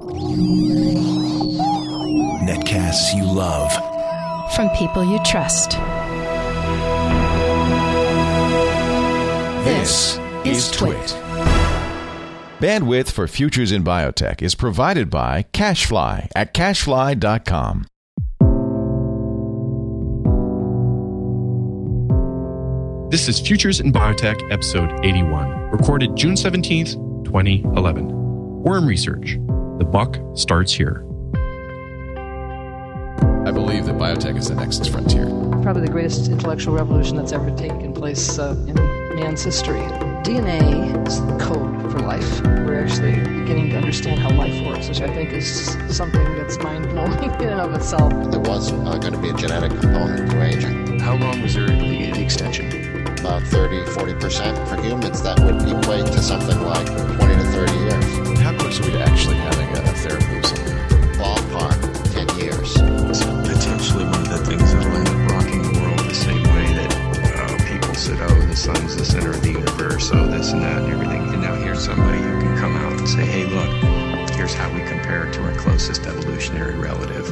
Netcasts you love. From people you trust. This is Twit. Bandwidth for Futures in Biotech is provided by CashFly at cashfly.com. This is Futures in Biotech, episode 81, recorded June 17th, 2011. Worm research. The buck starts here. I believe that biotech is the next frontier. Probably the greatest intellectual revolution that's ever taken place in man's history. DNA is the code for life. We're actually beginning to understand how life works, which I think is something that's mind-blowing in and of itself. There was going to be a genetic component to aging. How long was the extension? About 30-40% for humans. That would equate to something like 20 to 30 years. How close are we to actually having a therapy or something? Ballpark, 10 years. It's potentially one of the things that will end up rocking the world the same way that people said, oh, the sun's the center of the universe, oh, this and that and everything. And now here's somebody who can come out and say, hey, look, here's how we compare it to our closest evolutionary relative.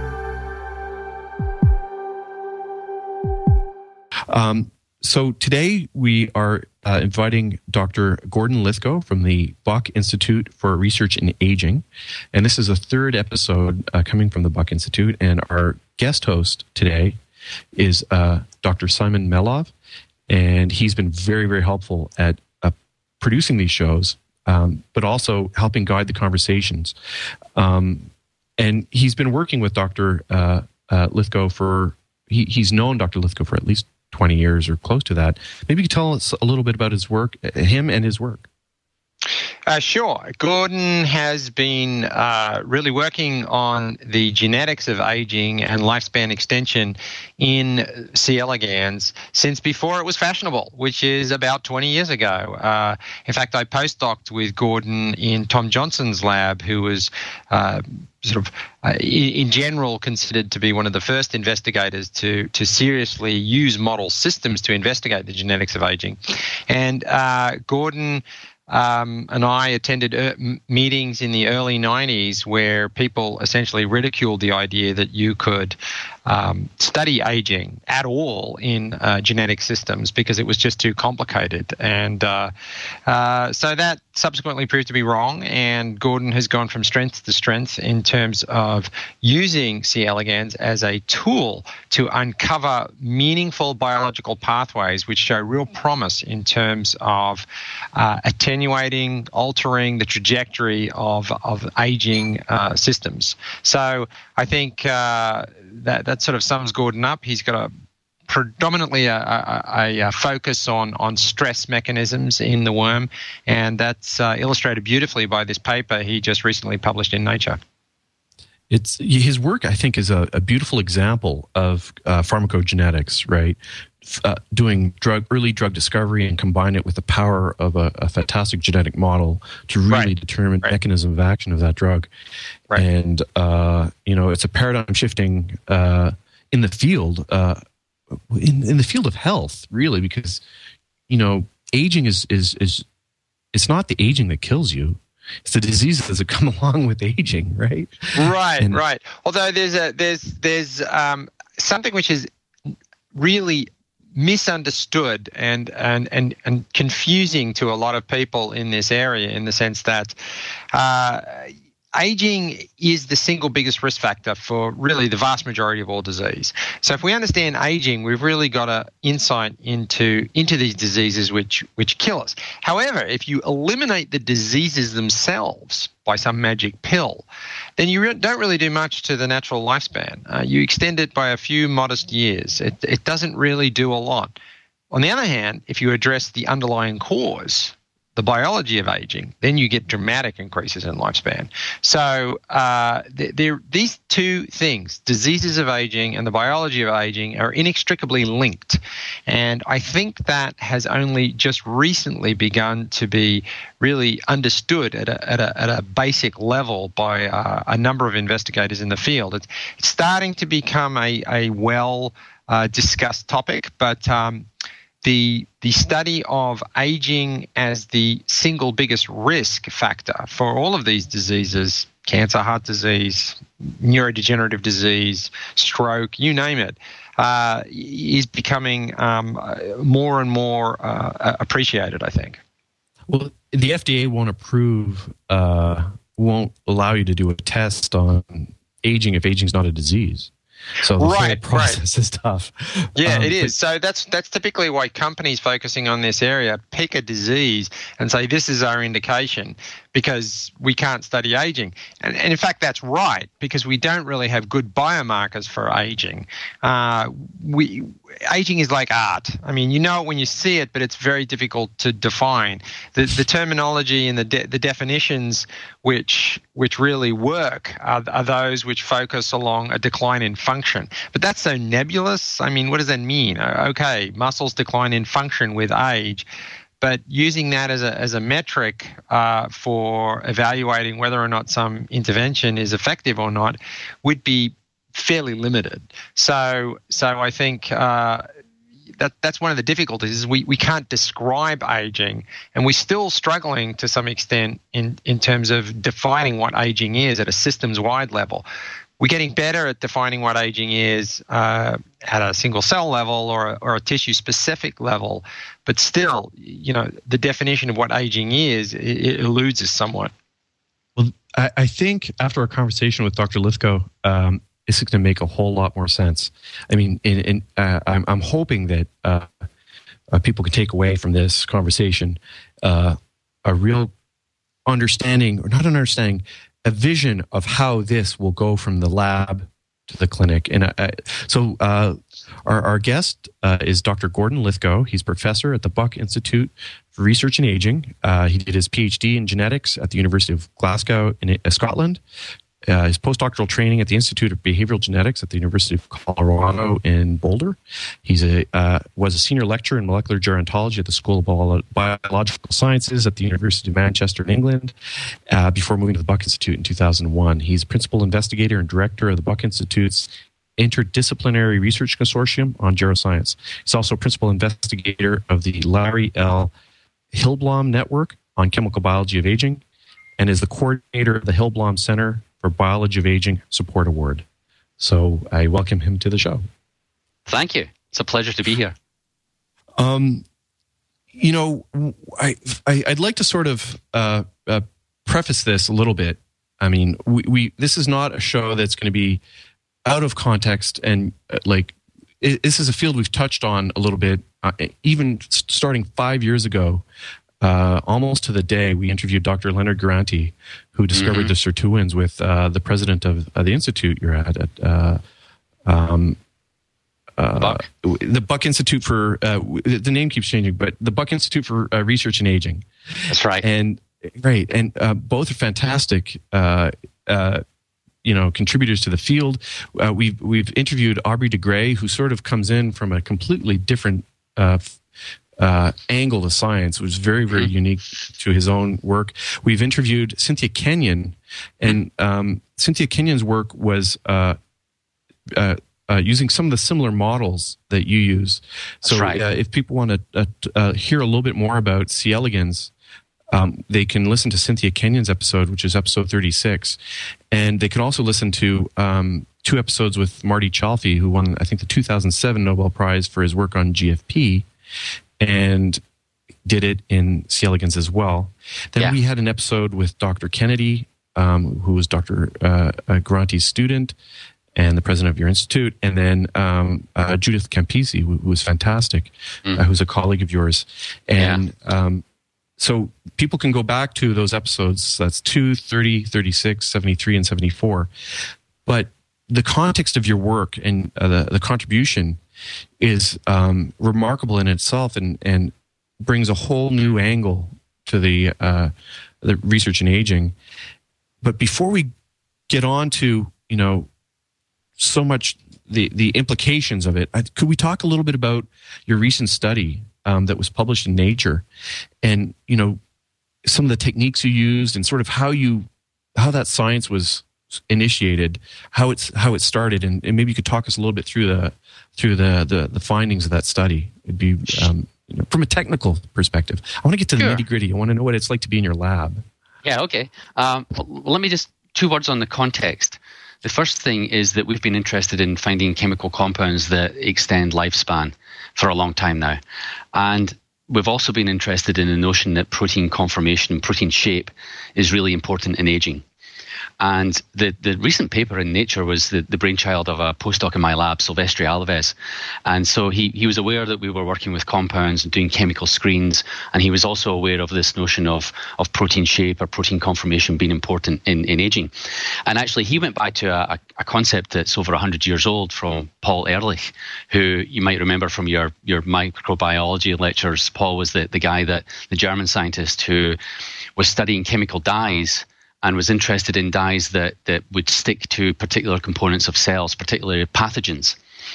So today we are inviting Dr. Gordon Lithgow from the Buck Institute for Research in Aging. And this is a third episode coming from the Buck Institute. And our guest host today is Dr. Simon Melov. And he's been very, very helpful at producing these shows, but also helping guide the conversations. And he's been working with Dr. Lithgow he's known Dr. Lithgow for at least 20 years or close to that. Maybe you could tell us a little bit about him and his work. Sure. Gordon has been really working on the genetics of aging and lifespan extension in C. elegans since before it was fashionable, which is about 20 years ago. In fact, I postdoced with Gordon in Tom Johnson's lab, who was in general considered to be one of the first investigators to seriously use model systems to investigate the genetics of aging. And Gordon and I attended meetings in the early 90s where people essentially ridiculed the idea that you could study aging at all in genetic systems because it was just too complicated. And so that subsequently proved to be wrong, and Gordon has gone from strength to strength in terms of using C. elegans as a tool to uncover meaningful biological pathways which show real promise in terms of attenuating, altering the trajectory of aging systems. So I think that sort of sums Gordon up. He's got a predominantly a focus on stress mechanisms in the worm, and that's illustrated beautifully by this paper he just recently published in Nature. His work, I think, is a beautiful example of pharmacogenetics, right? Doing early drug discovery and combine it with the power of a fantastic genetic model to really determine mechanism of action of that drug. Right. And it's a paradigm shifting in the field. In the field of health, really, because aging is it's not the aging that kills you; it's the diseases that come along with aging, right? Right. Although there's something which is really misunderstood and confusing to a lot of people in this area, in the sense that aging is the single biggest risk factor for really the vast majority of all disease. So if we understand aging, we've really got an insight into these diseases which kill us. However, if you eliminate the diseases themselves by some magic pill, then you don't really do much to the natural lifespan. You extend it by a few modest years. It doesn't really do a lot. On the other hand, if you address the underlying cause, the biology of aging, then you get dramatic increases in lifespan. So these two things, diseases of aging and the biology of aging, are inextricably linked. And I think that has only just recently begun to be really understood at a basic level by a number of investigators in the field. It's starting to become a well discussed topic, but the study of aging as the single biggest risk factor for all of these diseases cancer, heart disease, neurodegenerative disease, stroke, you name it, is becoming more and more appreciated, I think. Well, the FDA won't allow you to do a test on aging if aging is not a disease. So the whole process is tough. Yeah, it is. So that's typically why companies focusing on this area pick a disease and say this is our indication, because we can't study aging. And in fact, that's right, because we don't really have good biomarkers for aging. Aging is like art. I mean, you know it when you see it, but it's very difficult to define. The terminology and the definitions which really work are those which focus along a decline in function. But that's so nebulous. I mean, what does that mean? Okay, muscles decline in function with age. But using that as a metric for evaluating whether or not some intervention is effective or not would be fairly limited. So I think that's one of the difficulties is we can't describe aging, and we're still struggling to some extent in terms of defining what aging is at a systems-wide level. We're getting better at defining what aging is at a single cell level or a tissue specific level, but still, the definition of what aging is, it eludes us somewhat. Well, I think after our conversation with Dr. Lithgow, this is going to make a whole lot more sense. I mean, I'm hoping that people can take away from this conversation a real understanding, or not an understanding, a vision of how this will go from the lab to the clinic. And so our guest is Dr. Gordon Lithgow. He's professor at the Buck Institute for Research in Aging. He did his PhD in genetics at the University of Glasgow in Scotland. His postdoctoral training at the Institute of Behavioral Genetics at the University of Colorado in Boulder. He was a senior lecturer in molecular gerontology at the School of Biological Sciences at the University of Manchester in England before moving to the Buck Institute in 2001. He's principal investigator and director of the Buck Institute's Interdisciplinary Research Consortium on Geroscience. He's also principal investigator of the Larry L. Hillblom Network on Chemical Biology of Aging, and is the coordinator of the Hillblom Center for Biology of Aging Support Award. So I welcome him to the show. Thank you. It's a pleasure to be here. I'd like to sort of preface this a little bit. I mean, this is not a show that's going to be out of context, and this is a field we've touched on a little bit, even starting 5 years ago. Almost to the day, we interviewed Dr. Leonard Garanti, who discovered the sirtuins with the president of the institute you're at Buck. The Buck Institute for the name keeps changing, but the Buck Institute for Research in Aging. That's right. And both are fantastic. Contributors to the field. We've interviewed Aubrey de Grey, who sort of comes in from a completely different angle to science. It was very, very unique to his own work. We've interviewed Cynthia Kenyon, and Cynthia Kenyon's work was using some of the similar models that you use. So if people want to hear a little bit more about C. elegans, they can listen to Cynthia Kenyon's episode, which is episode 36. And they can also listen to 2 episodes with Marty Chalfie, who won, I think, the 2007 Nobel Prize for his work on GFP, and did it in C. elegans as well. Then we had an episode with Dr. Kennedy, who was Dr. Garanti's student and the president of your institute, and then Judith Campisi, who was fantastic, who's a colleague of yours. And so people can go back to those episodes. That's 2, 30, 36, 73, and 74. But the context of your work and the contribution is remarkable in itself, and brings a whole new angle to the research in aging. But before we get on to so much the implications of it, could we talk a little bit about your recent study that was published in Nature, and some of the techniques you used, and sort of how that science was initiated, how it started, and maybe you could talk us a little bit through the findings of that study. It'd be from a technical perspective. I want to get to the nitty gritty. I want to know what it's like to be in your lab. Yeah. Okay. Let me just two words on the context. The first thing is that we've been interested in finding chemical compounds that extend lifespan for a long time now. And we've also been interested in the notion that protein conformation, protein shape, is really important in aging. And the recent paper in Nature was the brainchild of a postdoc in my lab, Silvestre Alves. And so he was aware that we were working with compounds and doing chemical screens, and he was also aware of this notion of protein shape or protein conformation being important in aging. And actually, he went back to a concept that's over 100 years old from Paul Ehrlich, who you might remember from your microbiology lectures. Paul was the guy, the German scientist who was studying chemical dyes and was interested in dyes that would stick to particular components of cells, particularly pathogens.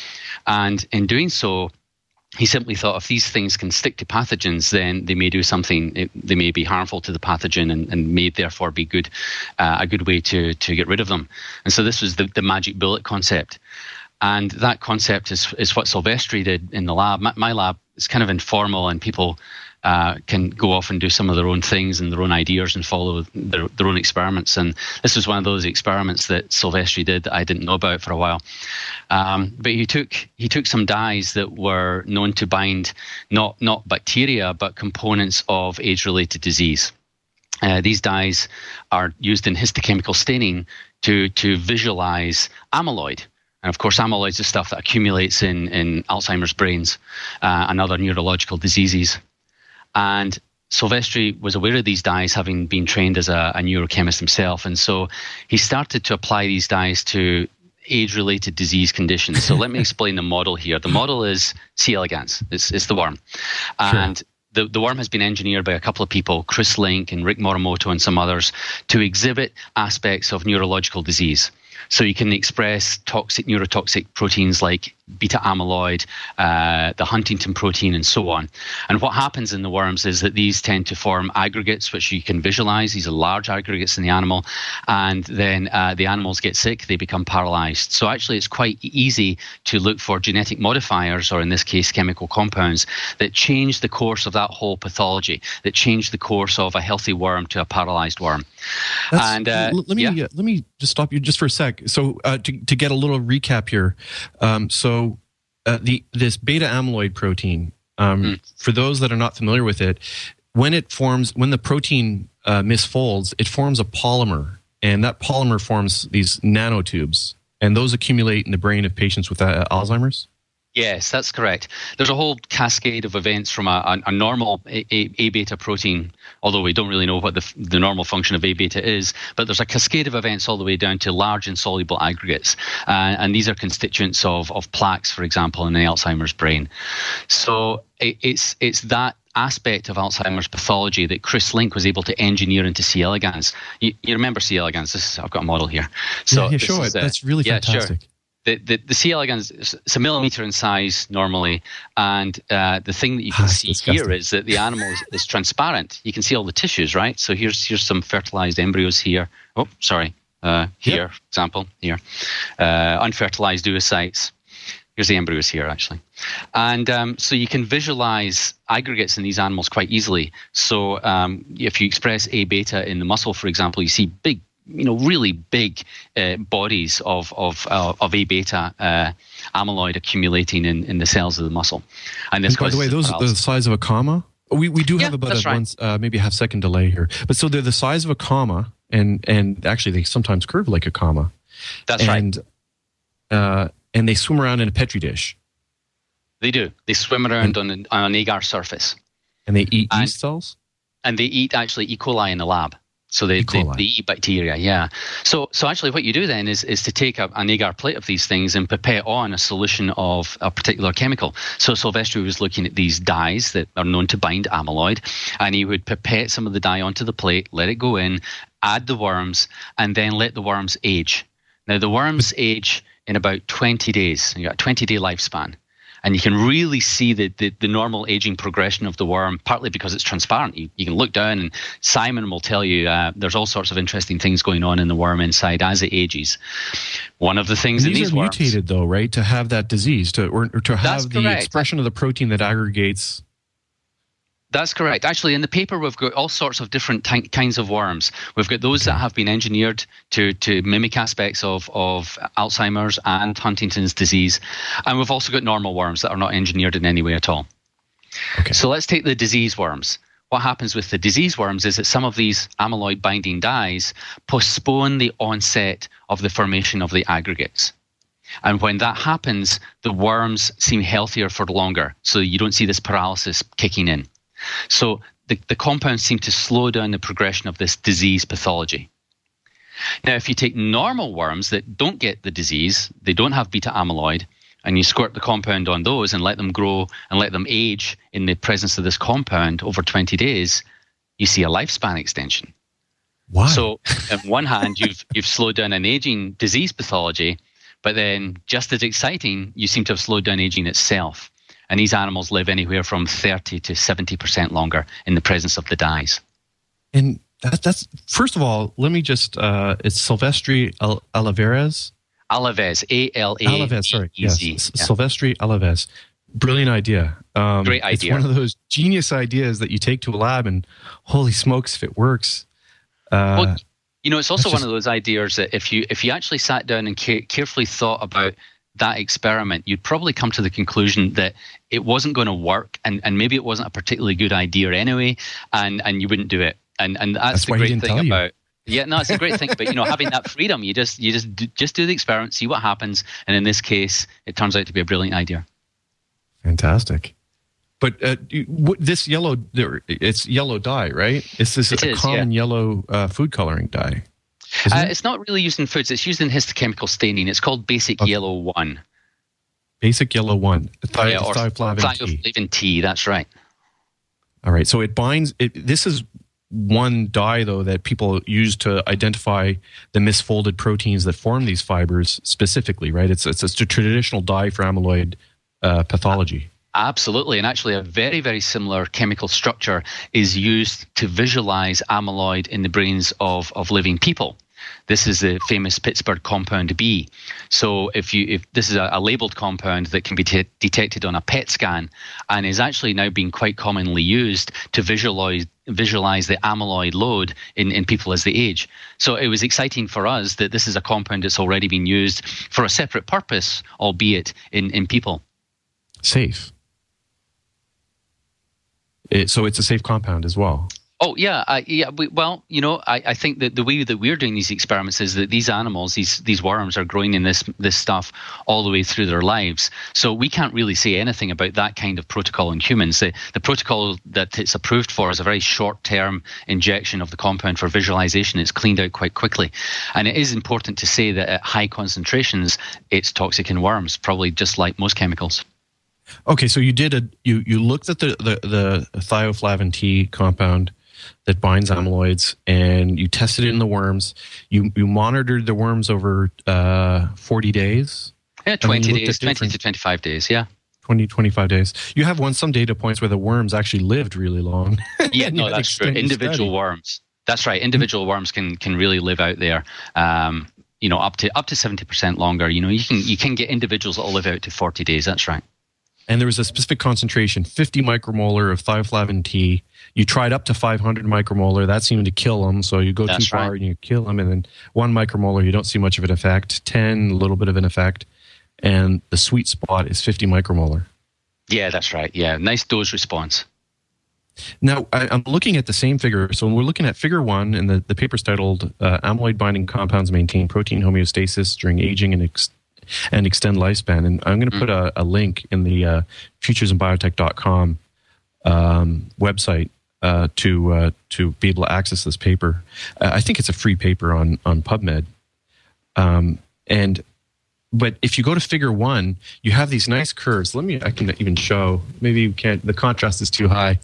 And in doing so, he simply thought if these things can stick to pathogens, then they may do something, they may be harmful to the pathogen and may therefore be a good way to get rid of them. And so this was the magic bullet concept. And that concept is what Silvestre did in the lab. My lab is kind of informal, and people can go off and do some of their own things and their own ideas and follow their own experiments. And this was one of those experiments that Silvestre did that I didn't know about for a while. But he took some dyes that were known to bind not bacteria, but components of age-related disease. These dyes are used in histochemical staining to visualize amyloid. And of course, amyloid is the stuff that accumulates in Alzheimer's brains and other neurological diseases. And Silvestre was aware of these dyes, having been trained as a neurochemist himself. And so he started to apply these dyes to age-related disease conditions. So let me explain the model here. The model is C. elegans. It's the worm. Sure. And the worm has been engineered by a couple of people, Chris Link and Rick Morimoto and some others, to exhibit aspects of neurological disease. So you can express neurotoxic proteins like beta amyloid, the Huntington protein, and so on. And what happens in the worms is that these tend to form aggregates, which you can visualize. These are large aggregates in the animal. And then the animals get sick, they become paralyzed. So actually, it's quite easy to look for genetic modifiers, or in this case, chemical compounds, that change the course of that whole pathology, that change the course of a healthy worm to a paralyzed worm. Let me just stop you just for a sec. So to get a little recap here, this beta amyloid protein, for those that are not familiar with it, when the protein misfolds, it forms a polymer, and that polymer forms these nanotubes, and those accumulate in the brain of patients with Alzheimer's. Yes, that's correct. There's a whole cascade of events from a normal A-beta protein, although we don't really know what the normal function of A-beta is, but there's a cascade of events all the way down to large insoluble aggregates. And these are constituents of plaques, for example, in the Alzheimer's brain. So it's that aspect of Alzheimer's pathology that Chris Link was able to engineer into C. elegans. You remember C. elegans? I've got a model here. So yeah, show it. That's really fantastic. Sure. The C. elegans is a millimeter in size normally, and the thing that you can see here is that the animal is transparent. You can see all the tissues, right? So here's some fertilized embryos here. Oh, sorry. Here, for example, here. Unfertilized oocytes. Here's the embryos here, actually. And so you can visualize aggregates in these animals quite easily. So if you express A-beta in the muscle, for example, you see big, really big bodies of A-beta amyloid accumulating in the cells of the muscle. And this, by the way, those are the size of a comma. We do have about maybe a half-second delay here. But so they're the size of a comma, and actually they sometimes curve like a comma. That's right. And they swim around in a Petri dish. They do. They swim around on an agar surface. And they eat yeast cells? And they eat actually E. coli in the lab. So they eat bacteria, yeah. So actually what you do then is to take an agar plate of these things and pipette on a solution of a particular chemical. So Silvestre was looking at these dyes that are known to bind amyloid, and he would pipette some of the dye onto the plate, let it go in, add the worms, and then let the worms age. Now the worms age in about 20 days. You got a 20-day lifespan. And you can really see the normal aging progression of the worm, partly because it's transparent. You can look down, and Simon will tell you there's all sorts of interesting things going on in the worm inside as it ages. One of the things in these worms... These are mutated, though, right, to have that disease, or to have the expression of the protein that aggregates... That's correct. Actually, in the paper, we've got all sorts of different kinds of worms. We've got those that have been engineered to mimic aspects of Alzheimer's and Huntington's disease. And we've also got normal worms that are not engineered in any way at all. Okay. So let's take the disease worms. What happens with the disease worms is that some of these amyloid binding dyes postpone the onset of the formation of the aggregates. And when that happens, the worms seem healthier for longer. So you don't see this paralysis kicking in. So the compounds seem to slow down the progression of this disease pathology. Now, if you take normal worms that don't get the disease, they don't have beta amyloid, and you squirt the compound on those and let them grow and let them age in the presence of this compound over 20 days, you see a lifespan extension. Why? So on one hand, you've slowed down an aging disease pathology, but then just as exciting, you seem to have slowed down aging itself. And these animals live anywhere from 30 to 70% longer in the presence of the dyes. And that's first of all, let me just, it's Silvestri Alavarez. Alaves, A-L-A-V-E-Z. Alaves, sorry. Yes. Yeah. Silvestri Alaves. Brilliant idea. Great idea. It's one of those genius ideas that you take to a lab and holy smokes if it works. Well, it's also one of those ideas that if you actually sat down and carefully thought about that experiment, you'd probably come to the conclusion that it wasn't going to work and maybe it wasn't a particularly good idea anyway, and you wouldn't do it. And that's the great thing about it's a great thing about having that freedom. You just do the experiment, see what happens, and in this case, it turns out to be a brilliant idea. Fantastic. But this yellow, it's yellow dye, right? Is this a common yellow food coloring dye? It's not really used in foods. It's used in histochemical staining. It's called Basic Yellow 1. Basic Yellow 1. Or thioflavin T, that's right. All right. So it binds. This is one dye, though, that people use to identify the misfolded proteins that form these fibers specifically, right? It's a traditional dye for amyloid pathology. Absolutely. And actually, a very, very similar chemical structure is used to visualize amyloid in the brains of living people. This is the famous Pittsburgh compound B. So if this is a labeled compound that can be detected on a PET scan and is actually now being quite commonly used to visualize the amyloid load in people as they age. So it was exciting for us that this is a compound that's already been used for a separate purpose, albeit in people. Safe. So it's a safe compound as well. Oh, yeah. I think that the way that we're doing these experiments is that these animals, these worms, are growing in this stuff all the way through their lives. So we can't really say anything about that kind of protocol in humans. The protocol that it's approved for is a very short-term injection of the compound for visualization. It's cleaned out quite quickly. And it is important to say that at high concentrations, it's toxic in worms, probably just like most chemicals. Okay, so you looked at the thioflavin T compound that binds amyloids, and you tested it in the worms. You monitored the worms over 40 days? Yeah, 20 days, 20 to 25 days, yeah. 20, 25 days. You have some data points where the worms actually lived really long. Yeah, no, that's true. Individual worms. That's right. Individual worms can really live out there, up to 70% longer. You can get individuals that will live out to 40 days. That's right. And there was a specific concentration, 50 micromolar of thioflavin T. You tried up to 500 micromolar. That seemed to kill them. So you go too far and you kill them. And then 1 micromolar, you don't see much of an effect. 10, a little bit of an effect. And the sweet spot is 50 micromolar. Yeah, that's right. Yeah, nice dose response. Now, I'm looking at the same figure. So when we're looking at figure 1, and the paper's titled Amyloid-Binding Compounds Maintain Protein Homeostasis During Aging and Extend Lifespan. And I'm going to put a link in the futuresinbiotech.com website to be able to access this paper. I think it's a free paper on PubMed. But if you go to figure 1, you have these nice curves. I can even show. Maybe you can't. The contrast is too high.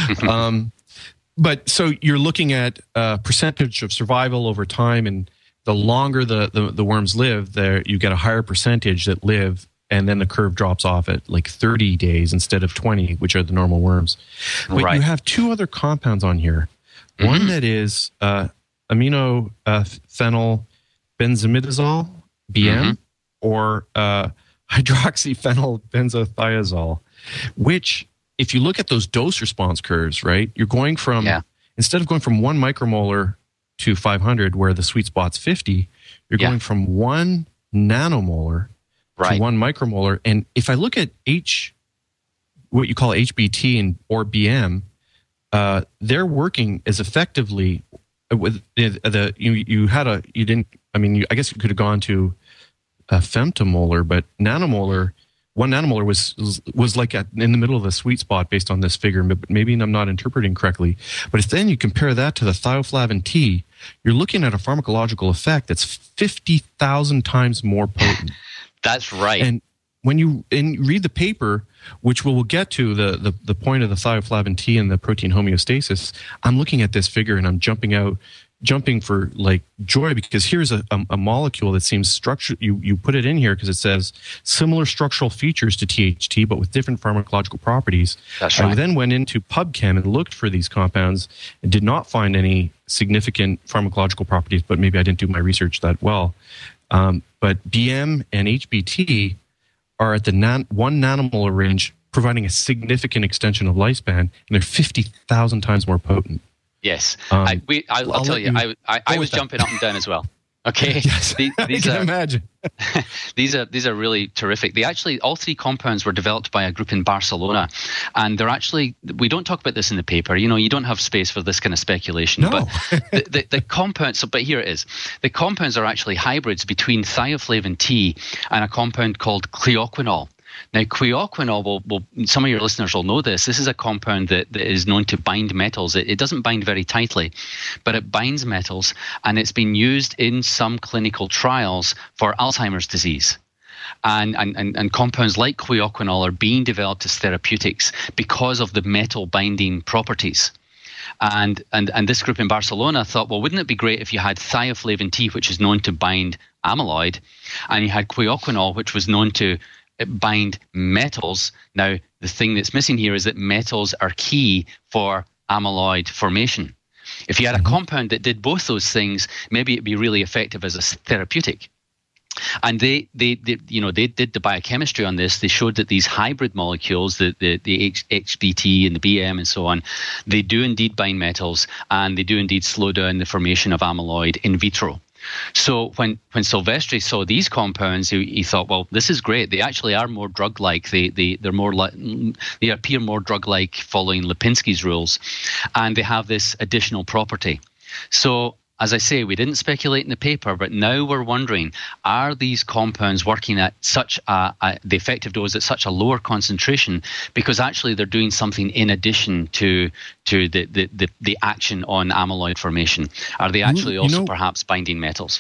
But so you're looking at percentage of survival over time, and the longer the worms live, there you get a higher percentage that live, and then the curve drops off at like 30 days instead of 20, which are the normal worms. But you have 2 other compounds on here. Mm-hmm. One that is amino phenyl benzimidazole, BM, or hydroxyphenyl benzothiazole, which if you look at those dose response curves, right, you're going from, instead of going from 1 micromolar to 500, where the sweet spot's 50, you're going from 1 nanomolar to 1 micromolar. And if I look at what you call HBT or BM, they're working as effectively with I guess you could have gone to a femtomolar, but nanomolar, 1 nanomolar was like in the middle of the sweet spot based on this figure. Maybe I'm not interpreting correctly. But if then you compare that to the thioflavin T, you're looking at a pharmacological effect that's 50,000 times more potent. That's right. And when you read the paper, which we'll get to the point of the thioflavin T and the protein homeostasis, I'm looking at this figure and I'm jumping for like joy, because here's a molecule that seems structured. You put it in here because it says similar structural features to THT, but with different pharmacological properties. That's right. I then went into PubChem and looked for these compounds and did not find any significant pharmacological properties, but maybe I didn't do my research that well. But BM and HBT are at the 1 nanomolar range, providing a significant extension of lifespan, and they're 50,000 times more potent. Yes, I'll tell you, I was jumping up and down as well. Okay, yes, I can imagine. These are really terrific. All 3 compounds were developed by a group in Barcelona, and they're actually, we don't talk about this in the paper. You don't have space for this kind of speculation. No. But the compounds. But here it is. The compounds are actually hybrids between thioflavin T and a compound called cleoquinol. Now, cleoquinol, some of your listeners will know this. This is a compound that is known to bind metals. It doesn't bind very tightly, but it binds metals, and it's been used in some clinical trials for Alzheimer's disease. And compounds like cleoquinol are being developed as therapeutics because of the metal binding properties. And this group in Barcelona thought, well, wouldn't it be great if you had thioflavin T, which is known to bind amyloid, and you had cleoquinol, which was known to bind metals. Now, the thing that's missing here is that metals are key for amyloid formation. If you had a compound that did both those things, maybe it'd be really effective as a therapeutic. And they did the biochemistry on this. They showed that these hybrid molecules, the HBT and the BM and so on, they do indeed bind metals, and they do indeed slow down the formation of amyloid in vitro. So when Silvestri saw these compounds, he thought, well, this is great. They actually are more drug-like. They appear more drug-like following Lipinski's rules, and they have this additional property. So, as I say, we didn't speculate in the paper, but now we're wondering, are these compounds working at such the effective dose at such a lower concentration because actually they're doing something in addition to the action on amyloid formation? Are they actually also perhaps binding metals?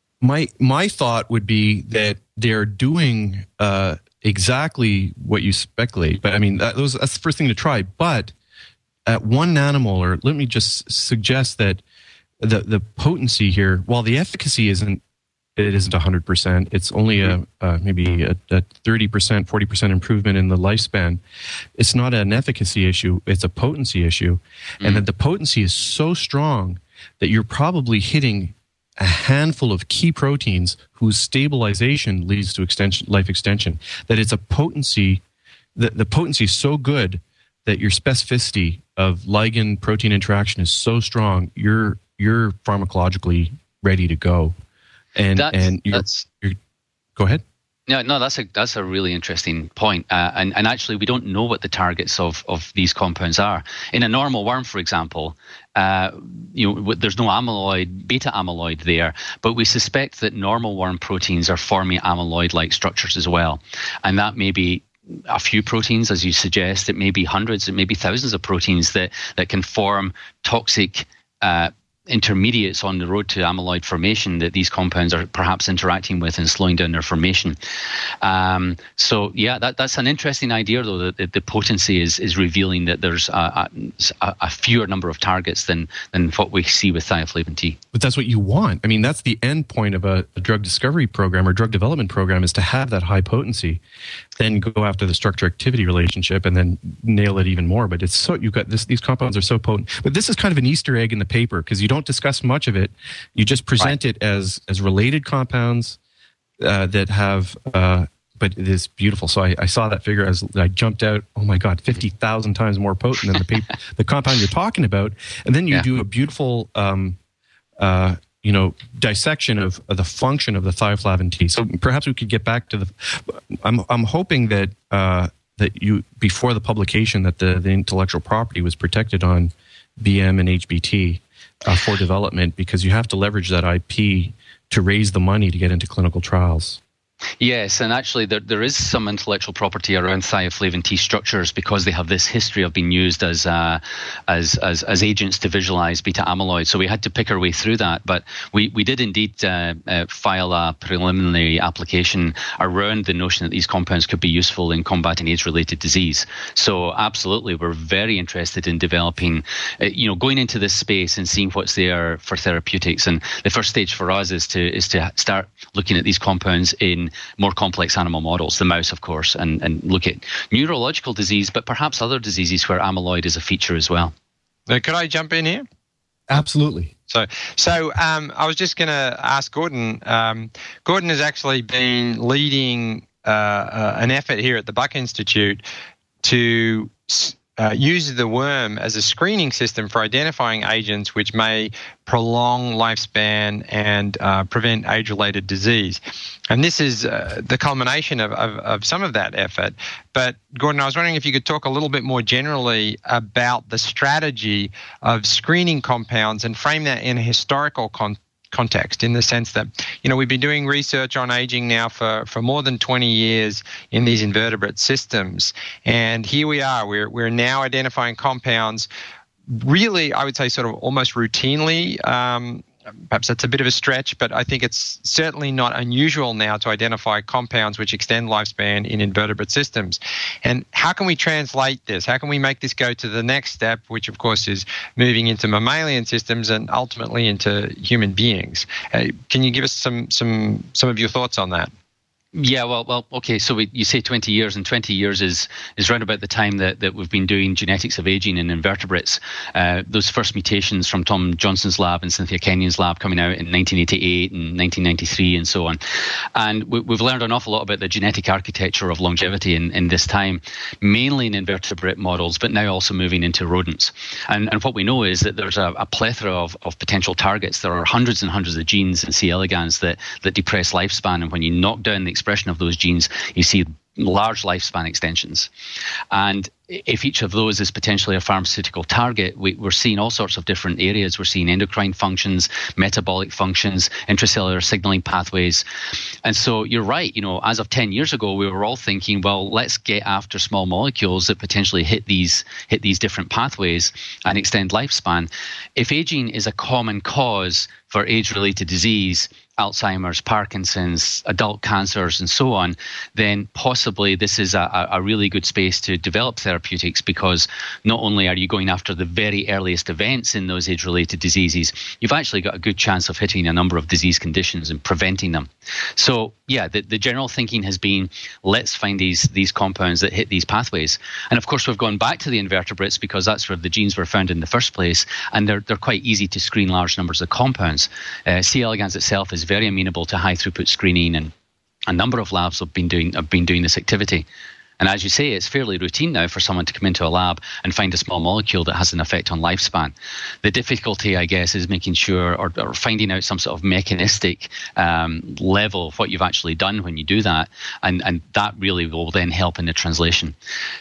My thought would be that they're doing exactly what you speculate. But I mean, that's the first thing to try. But at 1 nanomolar, let me just suggest that the potency here, while the efficacy isn't 100%, it's only maybe a 30%, 40% improvement in the lifespan. It's not an efficacy issue; it's a potency issue, and that the potency is so strong that you're probably hitting a handful of key proteins whose stabilization leads to life extension. That it's a potency. The potency is so good that your specificity of ligand protein interaction is so strong. You're pharmacologically ready to go, and go ahead. No, that's a really interesting point. And actually, we don't know what the targets of these compounds are. In a normal worm, for example, there's no amyloid, beta amyloid there, but we suspect that normal worm proteins are forming amyloid-like structures as well, and that may be a few proteins, as you suggest. It may be hundreds, it may be thousands of proteins that can form toxic intermediates on the road to amyloid formation that these compounds are perhaps interacting with and slowing down their formation. So that's an interesting idea, though, that the potency is revealing that there's a fewer number of targets than what we see with thioflavin T. But that's what you want. I mean, that's the end point of a drug discovery program or drug development program, is to have that high potency, then go after the structure-activity relationship and then nail it even more. But it's so, you've got these compounds are so potent. But this is kind of an Easter egg in the paper, because you don't discuss much of it. You just present it as related compounds that have but it is beautiful. So I saw that figure as I jumped out. Oh my God, 50,000 times more potent than the compound you're talking about. And then you do a beautiful, dissection of the function of the thioflavin T. So perhaps we could get back to the. I'm hoping that that you before the publication that the intellectual property was protected on BM and HBT for development, because you have to leverage that IP to raise the money to get into clinical trials. Yes, and actually there is some intellectual property around thioflavin T structures because they have this history of being used as agents to visualize beta amyloid. So we had to pick our way through that, but we did indeed file a preliminary application around the notion that these compounds could be useful in combating age-related disease. So absolutely, we're very interested in developing, going into this space and seeing what's there for therapeutics. And the first stage for us is to start looking at these compounds in more complex animal models, the mouse, of course, and look at neurological disease, but perhaps other diseases where amyloid is a feature as well. Could I jump in here? Absolutely. So I was just going to ask Gordon. Gordon has actually been leading an effort here at the Buck Institute to use the worm as a screening system for identifying agents which may prolong lifespan and prevent age-related disease. And this is the culmination of some of that effort. But Gordon, I was wondering if you could talk a little bit more generally about the strategy of screening compounds and frame that in a historical context, in the sense that, we've been doing research on aging now for more than 20 years in these invertebrate systems. And here we are, we're now identifying compounds really, I would say, sort of almost routinely. Perhaps that's a bit of a stretch, but I think it's certainly not unusual now to identify compounds which extend lifespan in invertebrate systems. And how can we translate this? How can we make this go to the next step, which of course is moving into mammalian systems and ultimately into human beings? Can you give us some of your thoughts on that? Yeah, well, okay. So you say 20 years, and 20 years is round about the time that we've been doing genetics of aging in invertebrates. Those first mutations from Tom Johnson's lab and Cynthia Kenyon's lab coming out in 1988 and 1993 and so on. And we've learned an awful lot about the genetic architecture of longevity in this time, mainly in invertebrate models, but now also moving into rodents. And what we know is that there's a plethora of potential targets. There are hundreds and hundreds of genes in C. elegans that depress lifespan, and when you knock down the expression of those genes, you see large lifespan extensions. And if each of those is potentially a pharmaceutical target, we're seeing all sorts of different areas. We're seeing endocrine functions, metabolic functions, intracellular signaling pathways. And so you're right, as of 10 years ago, we were all thinking, well, let's get after small molecules that potentially hit these different pathways and extend lifespan. If aging is a common cause for age-related disease, Alzheimer's, Parkinson's, adult cancers, and so on, then possibly this is a really good space to develop therapeutics, because not only are you going after the very earliest events in those age-related diseases, you've actually got a good chance of hitting a number of disease conditions and preventing them. So, yeah, the general thinking has been, let's find these compounds that hit these pathways. And of course, we've gone back to the invertebrates because that's where the genes were found in the first place, and they're quite easy to screen large numbers of compounds. C. elegans itself is very amenable to high throughput screening, and a number of labs have been doing this activity. And as you say, it's fairly routine now for someone to come into a lab and find a small molecule that has an effect on lifespan. The difficulty, I guess, is making sure or finding out some sort of mechanistic level of what you've actually done when you do that. And that really will then help in the translation.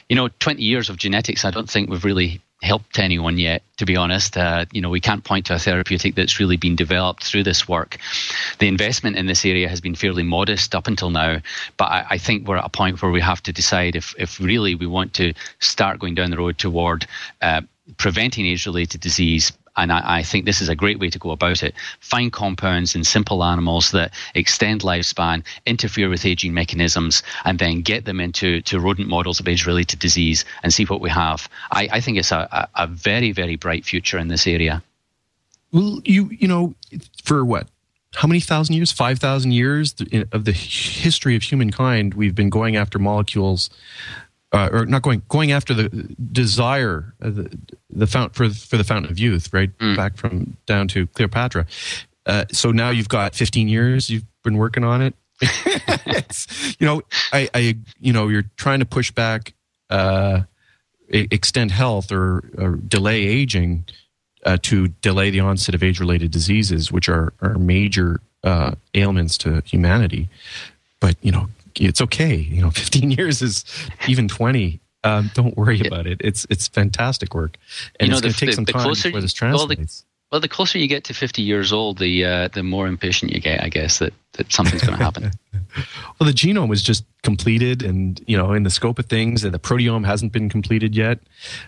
20 years of genetics, I don't think we've really helped anyone yet, to be honest. We can't point to a therapeutic that's really been developed through this work. The investment in this area has been fairly modest up until now, but I think we're at a point where we have to decide if really we want to start going down the road toward preventing age-related disease. And I think this is a great way to go about it. Find compounds in simple animals that extend lifespan, interfere with aging mechanisms, and then get them into rodent models of age-related disease and see what we have. I think it's a very, very bright future in this area. Well, for what? How many thousand years? 5,000 years of the history of humankind, we've been going after molecules, or not going after the desire, the fountain of youth, right? Back from down to Cleopatra. So now you've got 15 years you've been working on it. It's, you're trying to push back, extend health or delay aging to delay the onset of age-related diseases, which are major ailments to humanity. But, it's okay. 15 years is even 20. Don't worry about it. It's fantastic work. And it's going to take some time before this translates. Well, the closer you get to 50 years old, the more impatient you get, I guess, that something's going to happen. Well, the genome was just completed, and in the scope of things, and the proteome hasn't been completed yet.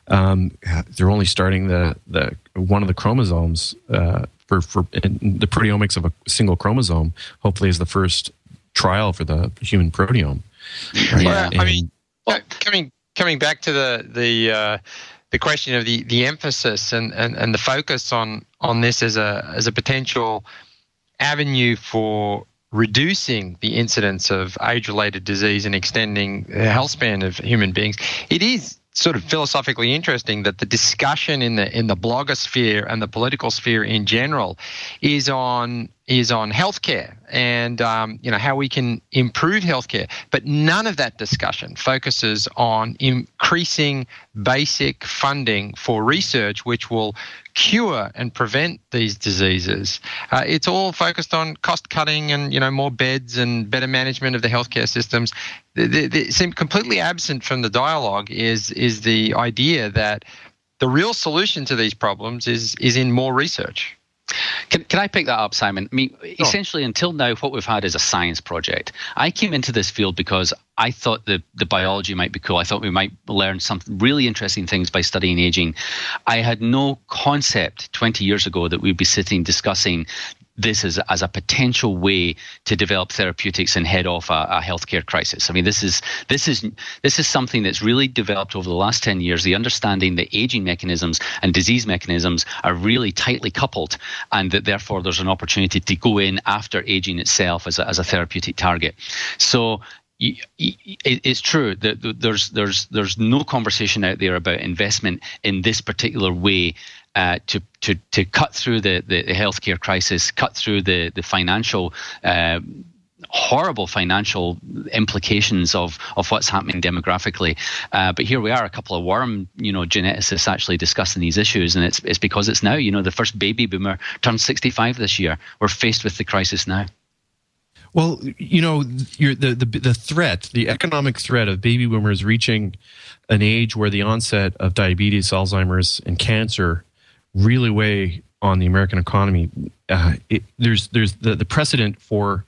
They're only starting the one of the chromosomes for the proteomics of a single chromosome. Hopefully, is the first trial for the human proteome. Right? Well, coming back to the question of the emphasis and the focus on this as a potential avenue for reducing the incidence of age-related disease and extending the health span of human beings, it is sort of philosophically interesting that the discussion in the blogosphere and the political sphere in general is on healthcare and how we can improve healthcare, but none of that discussion focuses on increasing basic funding for research which will cure and prevent these diseases. It's all focused on cost cutting and more beds and better management of the healthcare systems. Seem completely absent from the dialogue is the idea that the real solution to these problems is in more research. Can I pick that up, Simon? I mean, essentially, until now, what we've had is a science project. I came into this field because I thought the biology might be cool. I thought we might learn some really interesting things by studying aging. I had no concept 20 years ago that we'd be sitting discussing this as a potential way to develop therapeutics and head off a healthcare crisis. I mean, this is something that's really developed over the last 10 years. The understanding that aging mechanisms and disease mechanisms are really tightly coupled, and that therefore there's an opportunity to go in after aging itself as a therapeutic target. So it's true that there's no conversation out there about investment in this particular way to cut through the healthcare crisis, cut through the financial horrible financial implications of what's happening demographically. But here we are, a couple of worm geneticists actually discussing these issues, and it's because it's now. The first baby boomer turned 65 this year. We're faced with the crisis now. Well, the threat, the economic threat of baby boomers reaching an age where the onset of diabetes, Alzheimer's, and cancer really weigh on the American economy. There's the precedent for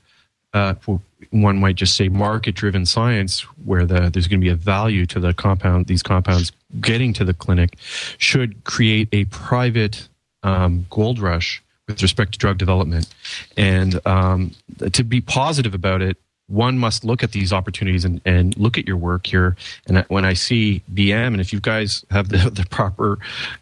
one might just say market-driven science, where there's going to be a value to these compounds getting to the clinic, should create a private gold rush with respect to drug development. And to be positive about it, one must look at these opportunities and look at your work here. And when I see BM, and if you guys have the proper,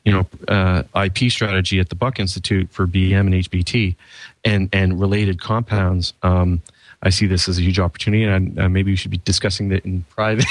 IP strategy at the Buck Institute for BM and HBT and related compounds, I see this as a huge opportunity, and maybe we should be discussing it in private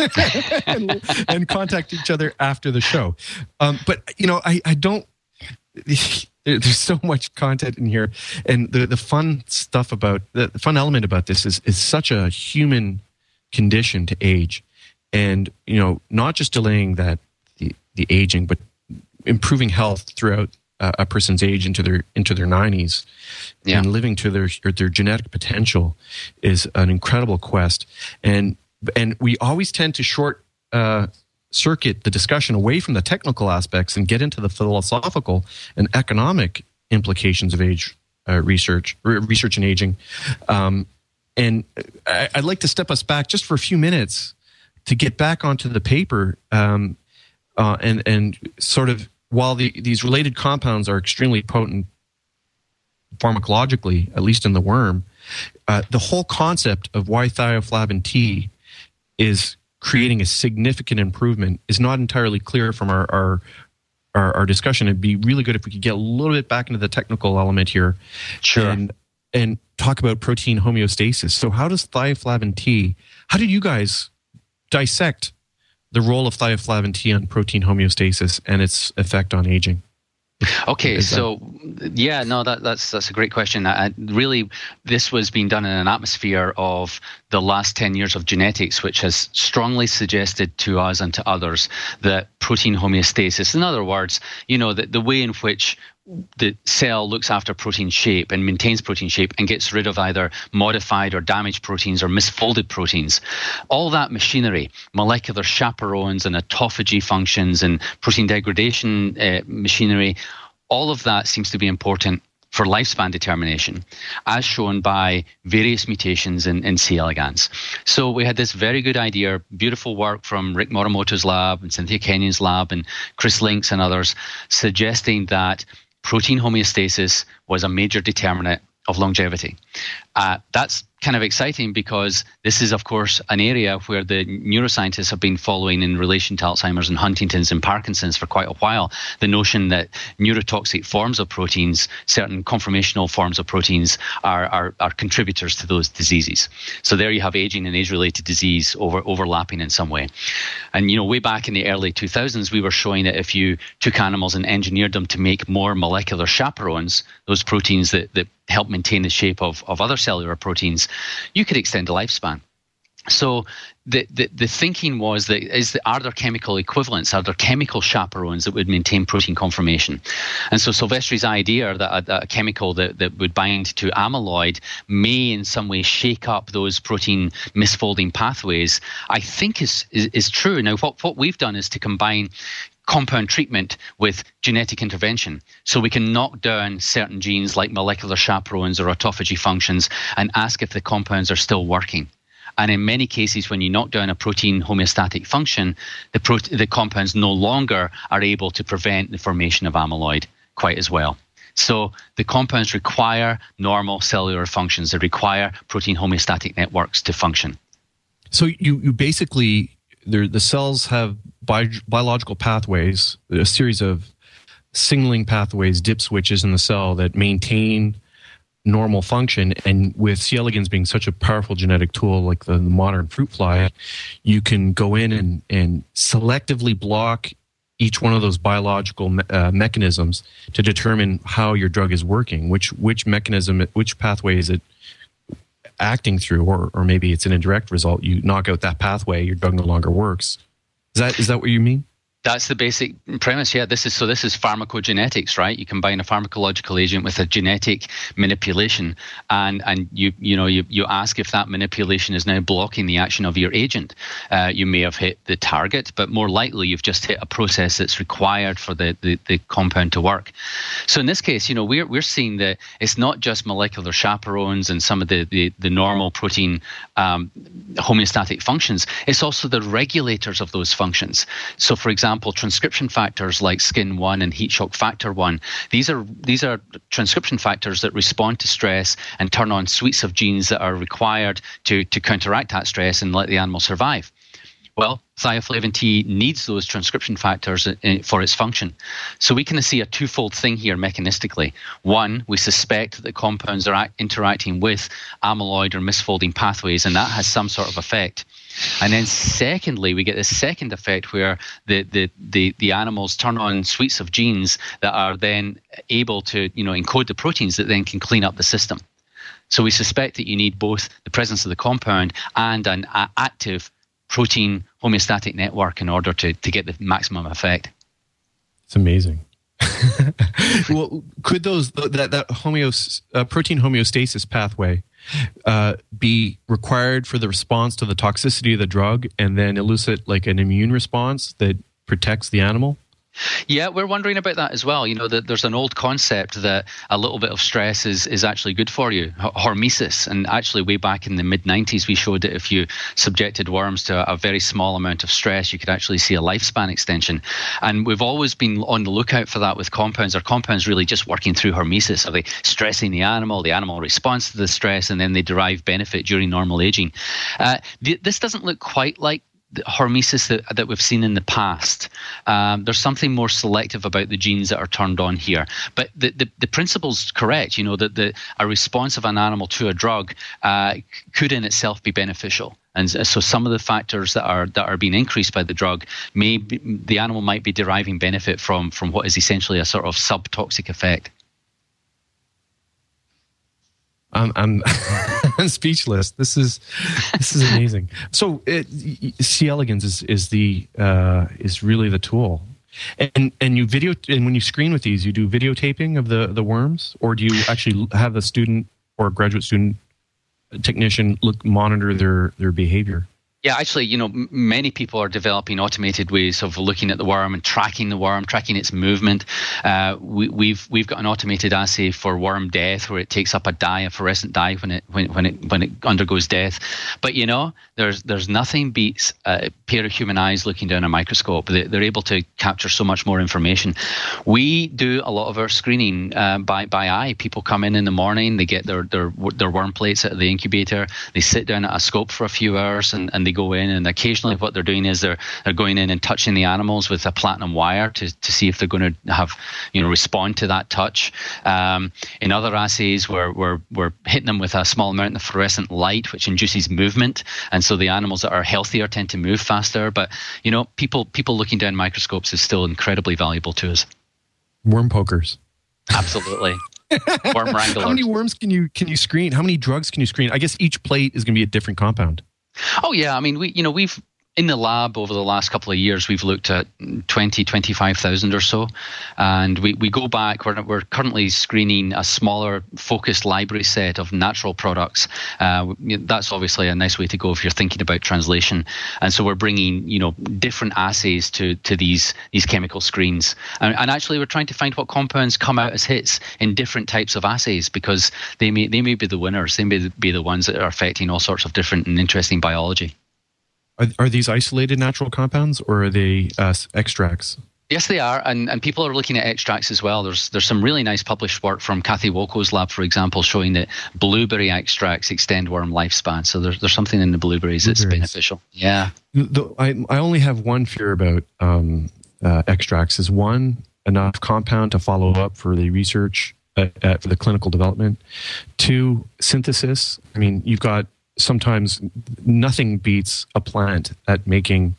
and contact each other after the show. But I don't. There's so much content in here, and the fun stuff about the fun element about this is such a human condition to age, and not just delaying the aging, but improving health throughout a person's age into their 90s, and living to their genetic potential is an incredible quest, and we always tend to short circuit the discussion away from the technical aspects and get into the philosophical and economic implications of age research and aging. And I'd like to step us back just for a few minutes to get back onto the paper and sort of, while these related compounds are extremely potent pharmacologically, at least in the worm, the whole concept of why thioflavin T is creating a significant improvement is not entirely clear from our discussion. It'd be really good if we could get a little bit back into the technical element here. Sure. And talk about protein homeostasis. So how does thioflavin T, how did you guys dissect the role of thioflavin T on protein homeostasis and its effect on aging? Okay, so yeah, no, that's a great question. Really, this was being done in an atmosphere of the last 10 years of genetics, which has strongly suggested to us and to others that protein homeostasis, in other words, the way in which the cell looks after protein shape and maintains protein shape and gets rid of either modified or damaged proteins or misfolded proteins. All that machinery, molecular chaperones and autophagy functions and protein degradation machinery, all of that seems to be important for lifespan determination, as shown by various mutations in C. elegans. So we had this very good idea, beautiful work from Rick Morimoto's lab and Cynthia Kenyon's lab and Chris Links and others, suggesting that protein homeostasis was a major determinant of longevity. That's kind of exciting because this is, of course, an area where the neuroscientists have been following in relation to Alzheimer's and Huntington's and Parkinson's for quite a while. The notion that neurotoxic forms of proteins, certain conformational forms of proteins, are contributors to those diseases. So there you have aging and age-related disease overlapping in some way. And, way back in the early 2000s, we were showing that if you took animals and engineered them to make more molecular chaperones, those proteins that help maintain the shape of other cellular proteins, you could extend the lifespan. So the thinking was are there chemical equivalents? Are there chemical chaperones that would maintain protein conformation? And so Silvestri's idea that a chemical that would bind to amyloid may in some way shake up those protein misfolding pathways, I think is true. Now, what we've done is to combine compound treatment with genetic intervention. So we can knock down certain genes like molecular chaperones or autophagy functions and ask if the compounds are still working. And in many cases, when you knock down a protein homeostatic function, the compounds no longer are able to prevent the formation of amyloid quite as well. So the compounds require normal cellular functions. They require protein homeostatic networks to function. So you basically, the cells have biological pathways, a series of signaling pathways, dip switches in the cell that maintain normal function. And with C. elegans being such a powerful genetic tool like the modern fruit fly, you can go in and selectively block each one of those biological mechanisms to determine how your drug is working, which mechanism, which pathway is it acting through, or maybe it's an indirect result. You knock out that pathway, your drug no longer works. Is that what you mean? That's the basic premise. Yeah, this is pharmacogenetics, right? You combine a pharmacological agent with a genetic manipulation, and you ask if that manipulation is now blocking the action of your agent. You may have hit the target, but more likely you've just hit a process that's required for the compound to work. So in this case, we're seeing that it's not just molecular chaperones and some of the normal protein homeostatic functions. It's also the regulators of those functions. So, for example, transcription factors like SKIN1 and heat shock factor 1. These are transcription factors that respond to stress and turn on suites of genes that are required to counteract that stress and let the animal survive. Well, thioflavin T needs those transcription factors for its function. So we can see a twofold thing here mechanistically. One, we suspect that the compounds are interacting with amyloid or misfolding pathways, and that has some sort of effect. And then secondly, we get this second effect where the animals turn on suites of genes that are then able to encode the proteins that then can clean up the system. So we suspect that you need both the presence of the compound and an active protein homeostatic network in order to get the maximum effect. It's amazing. Well, could that protein homeostasis pathway be required for the response to the toxicity of the drug and then elicit like an immune response that protects the animal? Yeah, we're wondering about that as well. That there's an old concept that a little bit of stress is actually good for you, hormesis. And actually way back in the mid-90s, we showed that if you subjected worms to a very small amount of stress, you could actually see a lifespan extension. And we've always been on the lookout for that with compounds. Are compounds really just working through hormesis? Are they stressing the animal responds to the stress, and then they derive benefit during normal aging? This doesn't look quite like the hormesis that we've seen in the past. There's something more selective about the genes that are turned on here. But the principle's correct, that a response of an animal to a drug could in itself be beneficial. And so some of the factors that are being increased by the drug, the animal might be deriving benefit from what is essentially a sort of subtoxic effect. I'm speechless. This is amazing. So C. elegans is really the tool. And when you screen with these, you do videotaping of the worms, or do you actually have a student or a graduate student technician monitor their behavior? Yeah, actually, many people are developing automated ways of looking at the worm and tracking the worm, tracking its movement. We've got an automated assay for worm death, where it takes up a fluorescent dye when it undergoes death. But there's nothing beats a pair of human eyes looking down a microscope. They're able to capture so much more information. We do a lot of our screening by eye. People come in the morning, they get their worm plates out of the incubator, they sit down at a scope for a few hours, and they go in, and occasionally what they're doing is they're going in and touching the animals with a platinum wire to see if they're going to have respond to that touch. In other assays, we're hitting them with a small amount of fluorescent light, which induces movement, and so the animals that are healthier tend to move faster. But people looking down microscopes is still incredibly valuable to us. Worm pokers. Absolutely. Worm wranglers. How many worms can you screen? How many drugs can you screen? I guess each plate is going to be a different compound. Oh yeah, I mean we've in the lab over the last couple of years we've looked at 25,000 or so, and we go back. We're currently screening a smaller focused library set of natural products. That's obviously a nice way to go if you're thinking about translation. And so we're bringing different assays to these chemical screens, and actually we're trying to find what compounds come out as hits in different types of assays, because they may be the winners. They may be the ones that are affecting all sorts of different and interesting biology. Are these isolated natural compounds, or are they extracts? Yes, they are, and people are looking at extracts as well. There's some really nice published work from Kathy Wolko's lab, for example, showing that blueberry extracts extend worm lifespan. So there's something in the blueberries that's beneficial. Yeah. I only have one fear about extracts. Is one, enough compound to follow up for the research for the clinical development? Two, synthesis. I mean, you've got sometimes nothing beats a plant at making,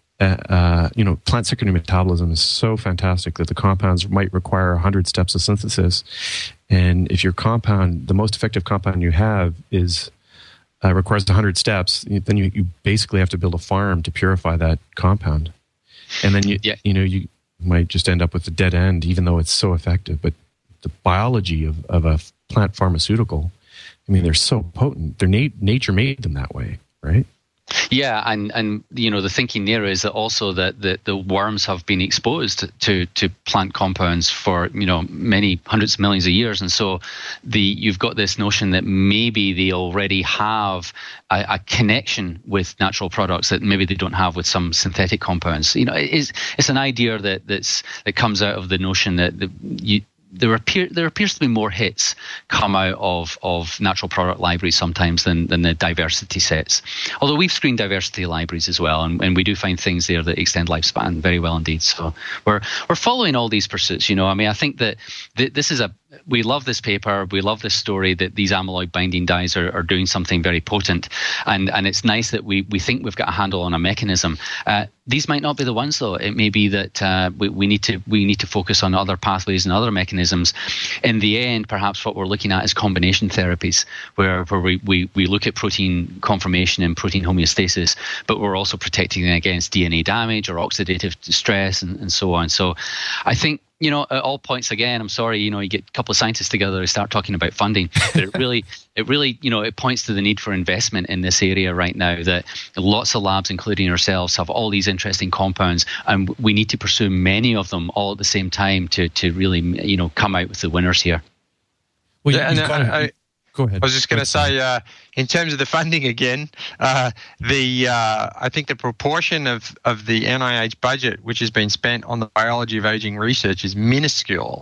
plant secondary metabolism is so fantastic that the compounds might require 100 steps of synthesis. And if your compound, the most effective compound you have requires 100 steps, then you basically have to build a farm to purify that compound. And then you might just end up with a dead end, even though it's so effective. But the biology of a plant pharmaceutical, I mean, they're so potent. Nature made them that way, right? Yeah, and the thinking there is that also that the worms have been exposed to plant compounds for many hundreds of millions of years, and so you've got this notion that maybe they already have a connection with natural products that maybe they don't have with some synthetic compounds. It's an idea that comes out of the notion that there appears to be more hits come out of natural product libraries sometimes than the diversity sets. Although we've screened diversity libraries as well, and we do find things there that extend lifespan very well indeed. So we're following all these pursuits. I think that this is we love this paper. We love this story that these amyloid binding dyes are doing something very potent, and it's nice that we think we've got a handle on a mechanism. These might not be the ones, though. It may be that we need to focus on other pathways and other mechanisms. In the end, perhaps what we're looking at is combination therapies, where we look at protein conformation and protein homeostasis, but we're also protecting against DNA damage or oxidative stress and so on. So I think, at all points, again, I'm sorry, you get a couple of scientists together to start talking about funding, but it really, it points to the need for investment in this area right now, that lots of labs, including ourselves, have all these interesting compounds, and we need to pursue many of them all at the same time to really, come out with the winners here. Well, go ahead. I was just going to say, in terms of the funding again, I think the proportion of the NIH budget which has been spent on the biology of aging research is minuscule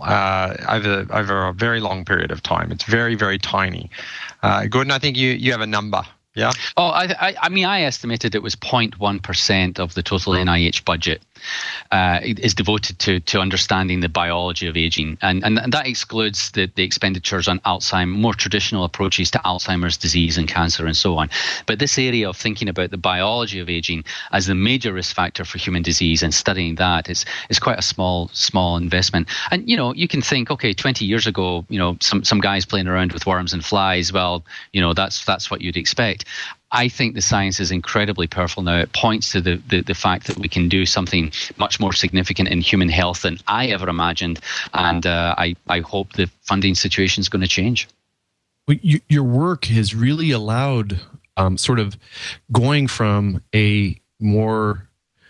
over a very long period of time. It's very, very tiny. Gordon, I think you have a number. Yeah. Oh, I mean, I estimated it was 0.1% of the total NIH budget is devoted to understanding the biology of aging, and that excludes the expenditures on Alzheimer's, more traditional approaches to Alzheimer's disease and cancer and so on. But this area of thinking about the biology of aging as the major risk factor for human disease and studying that is quite a small investment. And you can think, okay, 20 years ago, some guys playing around with worms and flies. Well, that's what you'd expect. I think the science is incredibly powerful now. It points to the fact that we can do something much more significant in human health than I ever imagined, and I hope the funding situation is going to change. Well, your work has really allowed sort of going from a more,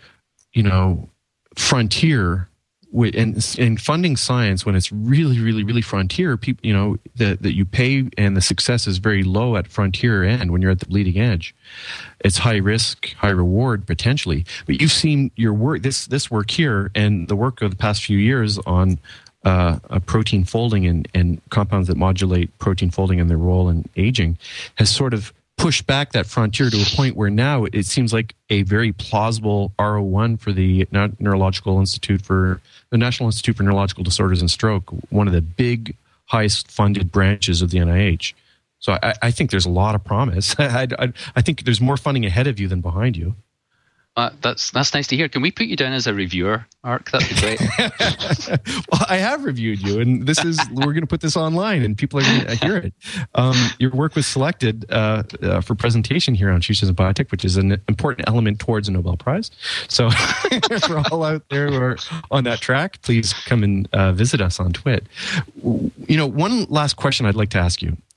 frontier. And funding science when it's really, really, really frontier, people, that you pay and the success is very low at frontier end when you're at the bleeding edge. It's high risk, high reward potentially. But you've seen your work, this work here, and the work of the past few years on protein folding and compounds that modulate protein folding and their role in aging has sort of pushed back that frontier to a point where now it seems like a very plausible R01 for the National Institute for Neurological Disorders and Stroke, one of the big, highest funded branches of the NIH. So I think there's a lot of promise. I think there's more funding ahead of you than behind you. That's nice to hear. Can we put you down as a reviewer, Mark? That'd be great. Well, I have reviewed you, and we're going to put this online, and people are going to hear it. Your work was selected for presentation here on Futures in Biotech, which is an important element towards a Nobel Prize. So for all out there who are on that track, please come and visit us on Twit. One last question I'd like to ask you,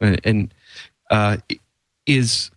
is...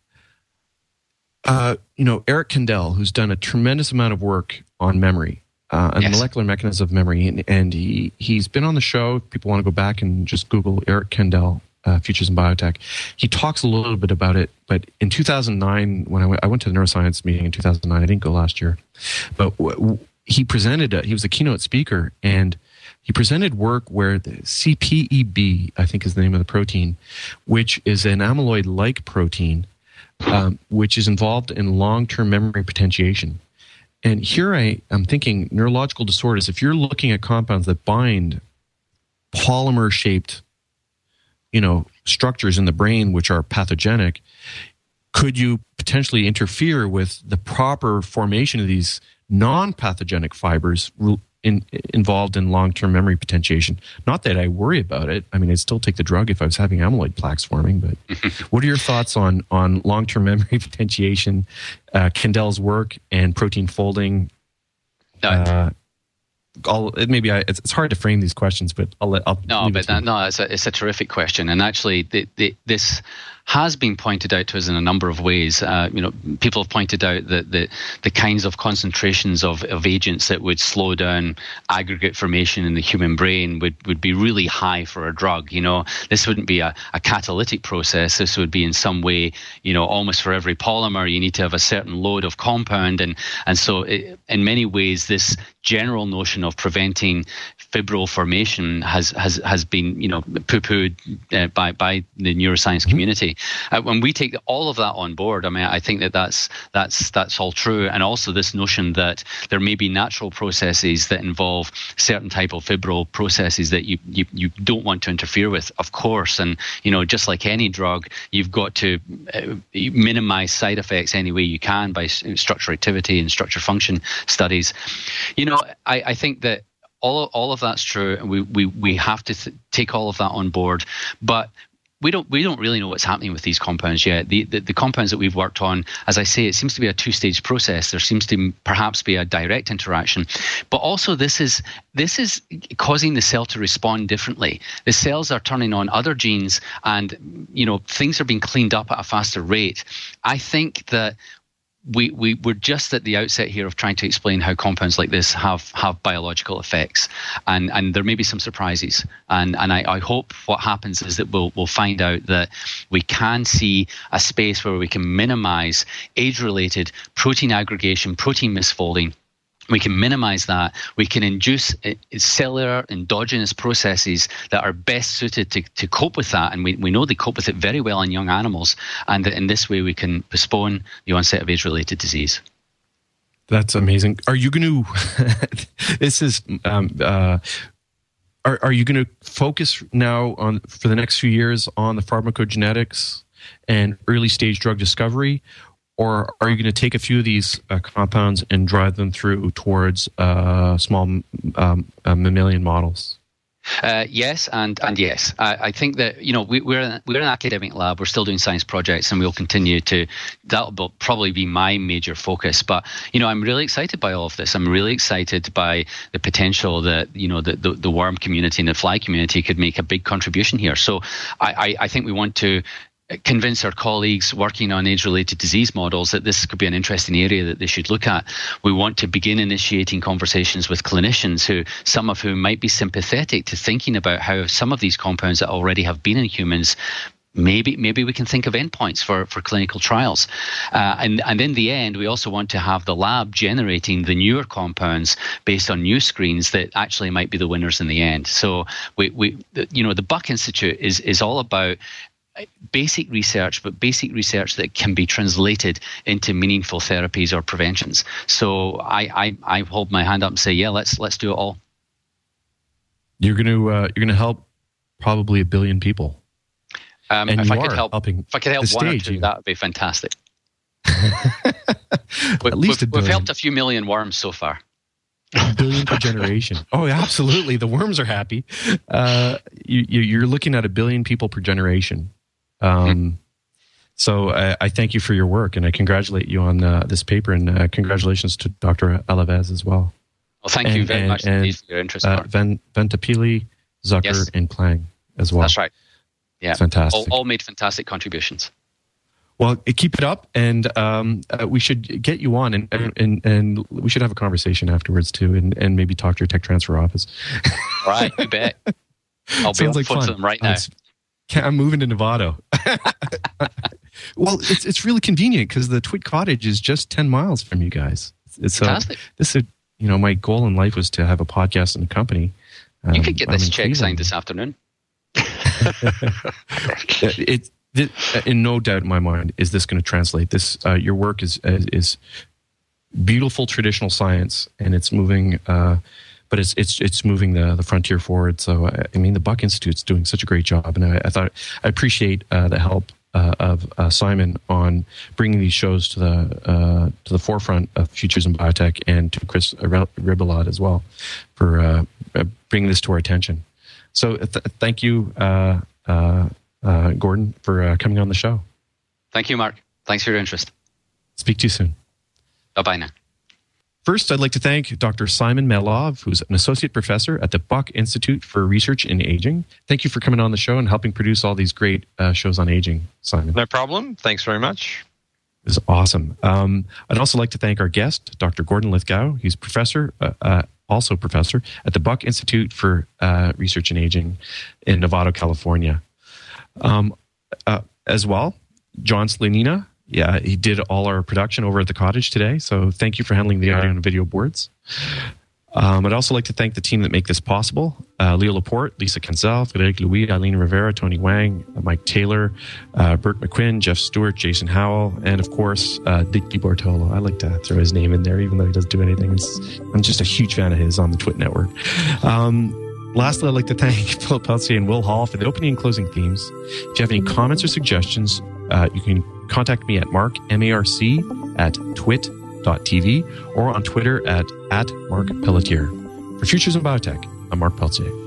Eric Kandel, who's done a tremendous amount of work on memory and yes. molecular mechanisms of memory, and he's been on the show. People want to go back and just Google Eric Kandel, Futures in Biotech. He talks a little bit about it, but in 2009, when I went to the neuroscience meeting in 2009, I didn't go last year, but he presented, he was a keynote speaker, and he presented work where the CPEB, I think is the name of the protein, which is an amyloid-like protein, which is involved in long-term memory potentiation. And here I'm thinking neurological disorders, if you're looking at compounds that bind polymer-shaped, structures in the brain which are pathogenic, could you potentially interfere with the proper formation of these non-pathogenic fibers involved in long-term memory potentiation? Not that I worry about it. I mean, I'd still take the drug if I was having amyloid plaques forming, but what are your thoughts on long-term memory potentiation, Kandel's work, and protein folding? It's hard to frame these questions, but it's a terrific question, and actually, this has been pointed out to us in a number of ways. People have pointed out that the kinds of concentrations of agents that would slow down aggregate formation in the human brain would be really high for a drug. This wouldn't be a catalytic process. This would be in some way, almost for every polymer, you need to have a certain load of compound, and so in many ways, this general notion of preventing fibril formation has been poo-pooed by the neuroscience community. When we take all of that on board, I mean, I think that's all true, and also this notion that there may be natural processes that involve certain type of fibril processes that you don't want to interfere with, of course, and just like any drug, you've got to minimize side effects any way you can by structure activity and structure function studies. I think that all of that's true, and we have to take all of that on board, but we don't really know what's happening with these compounds yet. The compounds that we've worked on, as I say, it seems to be a two-stage process. There seems to perhaps be a direct interaction, but also this is causing the cell to respond differently. The cells are turning on other genes, and things are being cleaned up at a faster rate. I think that we're just at the outset here of trying to explain how compounds like this have biological effects, and there may be some surprises, and I hope what happens is that we'll find out that we can see a space where we can minimize age-related protein aggregation, protein misfolding, We can minimize that. We can induce cellular endogenous processes that are best suited to cope with that. And we know they cope with it very well in young animals. And in this way, we can postpone the onset of age-related disease. That's amazing. Are you going to, this is, are you going to focus now on, for the next few years, on the pharmacogenetics and early stage drug discovery? Or are you going to take a few of these compounds and drive them through towards small mammalian models? Yes, and yes. I think that we're an academic lab. We're still doing science projects, and we'll continue to. That will probably be my major focus. But I'm really excited by all of this. I'm really excited by the potential that the worm community and the fly community could make a big contribution here. So I think we want to convince our colleagues working on age-related disease models that this could be an interesting area that they should look at. We want to begin initiating conversations with clinicians some of whom might be sympathetic to thinking about how some of these compounds that already have been in humans, maybe we can think of endpoints for clinical trials. And in the end, we also want to have the lab generating the newer compounds based on new screens that actually might be the winners in the end. So the Buck Institute is all about basic research, but basic research that can be translated into meaningful therapies or preventions. So I hold my hand up and say, yeah, let's do it all. You're going to help probably 1 billion people. If I could help one or two, that would be fantastic. At least we've helped a few million worms so far. 1 billion per generation. Oh, absolutely. The worms are happy. You're looking at 1 billion people per generation. So I thank you for your work, and I congratulate you on this paper, and congratulations to Dr. Alaves as well. Well, thank you very much indeed for your interest. Ventapilli, Zucker, yes. and Klang as well. That's right. Yeah, fantastic. All made fantastic contributions. Well, keep it up, and we should get you on, and we should have a conversation afterwards too, and maybe talk to your tech transfer office. Right, you bet. I'll be on the phone to them right now. I'm moving to Novato. Well, it's really convenient because the Twit Cottage is just 10 miles from you guys. It's fantastic. My goal in life was to have a podcast and a company. You could get this check signed this afternoon. In no doubt in my mind is this going to translate. This your work is beautiful traditional science, and it's moving, but it's moving the frontier forward. So the Buck Institute's doing such a great job, and I appreciate the help of Simon on bringing these shows to the forefront of Futures in Biotech, and to Chris Ribelot as well for bringing this to our attention. So thank you. Gordon, for coming on the show. Thank you, Mark. Thanks for your interest. Speak to you soon. Bye-bye now. First, I'd like to thank Dr. Simon Melov, who's an associate professor at the Buck Institute for Research in Aging. Thank you for coming on the show and helping produce all these great shows on aging, Simon. No problem. Thanks very much. It was awesome. I'd also like to thank our guest, Dr. Gordon Lithgow. He's also professor at the Buck Institute for Research in Aging in Novato, California. As well, John Slanina. Yeah, he did all our production over at the cottage today. So thank you for handling the audio and video boards. I'd also like to thank the team that make this possible. Leo Laporte, Lisa Kenzel, Frederic Louis, Eileen Rivera, Tony Wang, Mike Taylor, Burke McQuinn, Jeff Stewart, Jason Howell, and of course, Dick DiBartolo. I like to throw his name in there, even though he doesn't do anything. I'm just a huge fan of his on the Twit Network. Lastly, I'd like to thank Philip Peltier and Will Hall for the opening and closing themes. If you have any comments or suggestions, you can contact me at Mark, M-A-R-C, at twit.tv, or on Twitter at Mark Pelletier. For Futures in Biotech, I'm Mark Peltier.